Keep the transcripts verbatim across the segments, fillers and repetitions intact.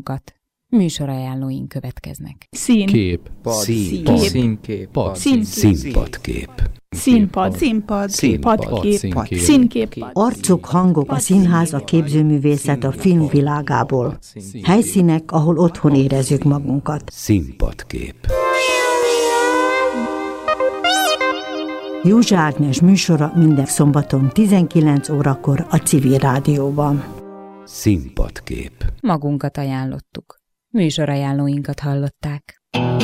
magunkat. Műsorajánlóink következnek. Szín. Kép. Pad. Szín. Pad. Színkép. Pad. Szín. Színpadkép. Színpad. Színpad. Színpad. Padkép. Pad. Színkép. Arcok, hangok, a színház, a képzőművészet a filmvilágából. Helyszínek, ahol otthon érezzük magunkat. Színpadkép. Józsa Ágnes műsora minden szombaton tizenkilenc órakor a Civil Rádióban. Színpadkép. Magunkat ajánlottuk. Műsorajánlóinkat hallották.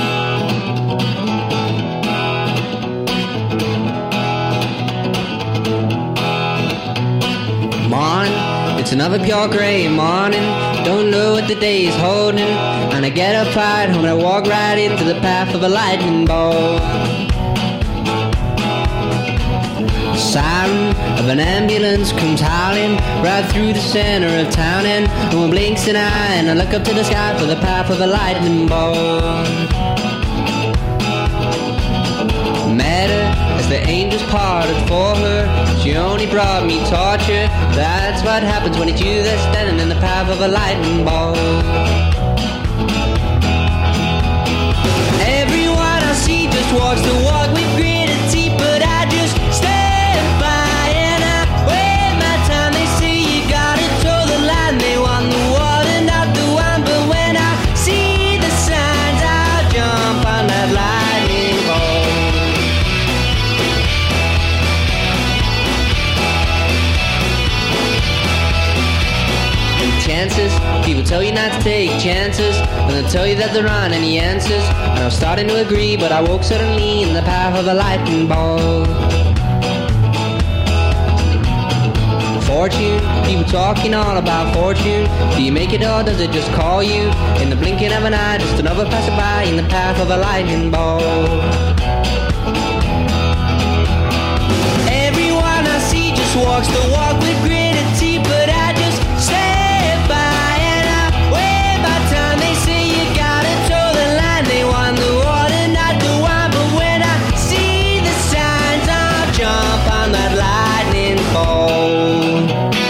Morning, it's another pure gray morning. Don't know what the day is holding. And I get up right home and I walk right into the path of a lightning bolt. The siren of an ambulance comes howling right through the center of town, and no one blinks an eye, and I look up to the sky for the path of a lightning bolt. Met her as the angels parted for her. She only brought me torture. That's what happens when it's you that's standing in the path of a lightning bolt. Everyone I see just walks the walk with gritted teeth, but I just stand by and I wait my time. They say you gotta toe the line. They want the water, not the wine. But when I see the signs, I'll jump on that lightning bolt. Chances, people tell you not to take chances, and they'll tell you that there aren't any answers. And I was starting to agree, but I woke suddenly in the path of a lightning bolt. Fortune, people talking all about fortune. Do you make it or does it just call you? In the blinking of an eye, just another passerby in the path of a lightning bolt. Everyone I see just walks the walk with gritted teeth, but I just stand by and I wait my time. They say you gotta toe the line. They want the water, not the wine. But when I see the signs, I'll jump on that lightning bolt.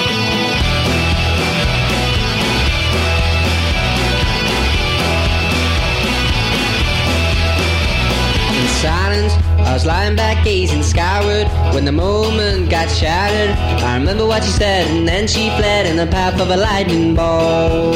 In silence, I was lying back gazing skyward when the moment got shattered. I remember what she said, and then she fled in the path of a lightning bolt.